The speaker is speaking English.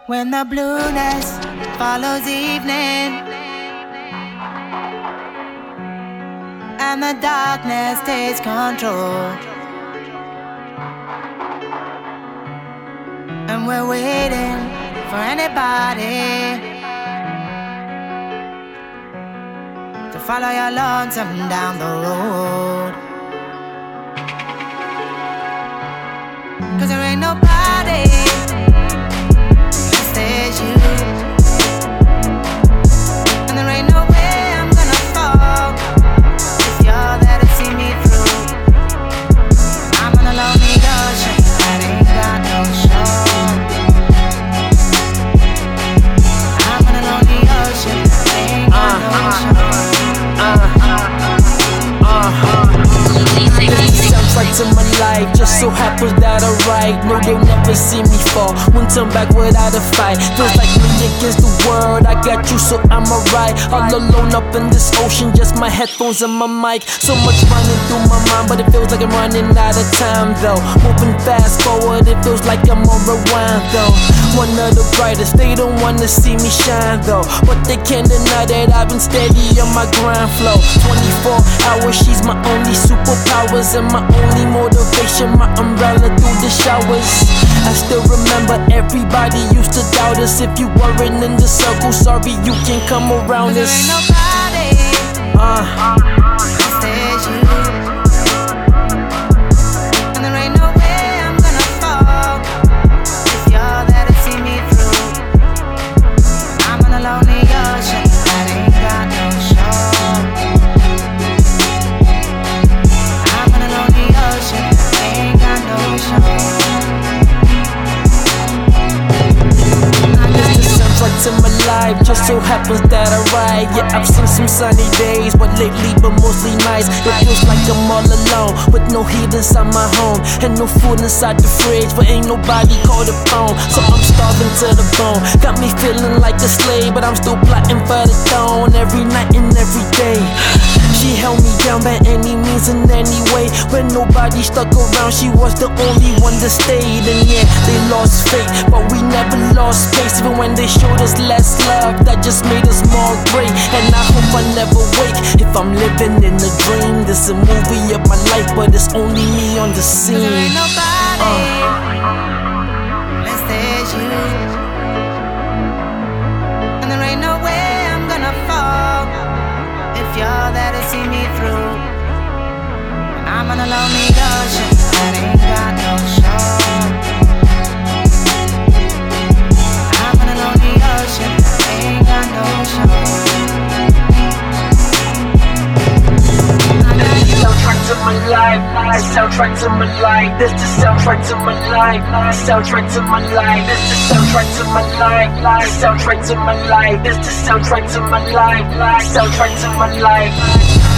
When the blueness follows evening and the darkness takes control, and we're waiting for anybody to follow your lonesome down the road. 'Cause there ain't nobody, just there's you. And there ain't no way I'm gonna fall if you're there to see me through. I'm on a lonely ocean that ain't got no shore. I'm on a lonely ocean that ain't got no shore. Sounds right to my life, just so happens that I write. No, they'll never see me fall, won't turn back without a fight. Feels like me against the world, I got you so I'm alright. All alone up in this ocean, just my headphones and my mic. So much running through my mind, but it feels like I'm running out of time though. Moving fast forward, it feels like I'm on rewind though. One of the brightest, they don't wanna see me shine though, but they can't deny that I've been steady on my grind flow. 24 hours, she's my only superpowers and my only motivation, my umbrella through the showers. I still remember everybody used to doubt us. If you weren't in the circle, sorry you can't come around us. There ain't nobody, just there's you. And there ain't no way I'm gonna fall if you're there to see me through. I'm on a lonely ocean that ain't got no shore. I'm on a lonely ocean that ain't got no shore. Right to my life, just so happens that I ride. Yeah, I've seen some sunny days, but lately, but mostly nights. It feels like I'm all alone, with no heat inside my home, and no food inside the fridge, but ain't nobody called a phone. So I'm starving to the bone, got me feeling like a slave, but I'm still plotting for the throne every night and every day. She held me down by any means and any way. When nobody stuck around, she was the only one that stayed. And yeah, they lost faith, but we never lost space. Even when they showed us less love, that just made us more great. And I hope I never wake if I'm living in a dream. This a movie of my life, but it's only me on the scene. 'Cause there ain't nobody, just there's you. And there ain't no way I'm gonna fall if you're there to see me through. And I'm on a lonely ocean that ain't got no shore. I'm on a lonely ocean that ain't got no shore. Soundtrack to my life, the soundtrack to my life. This the soundtrack to my life, the soundtrack to my life. This the soundtrack to my life, the soundtrack to my life. This the soundtrack to my life, the soundtrack to my life.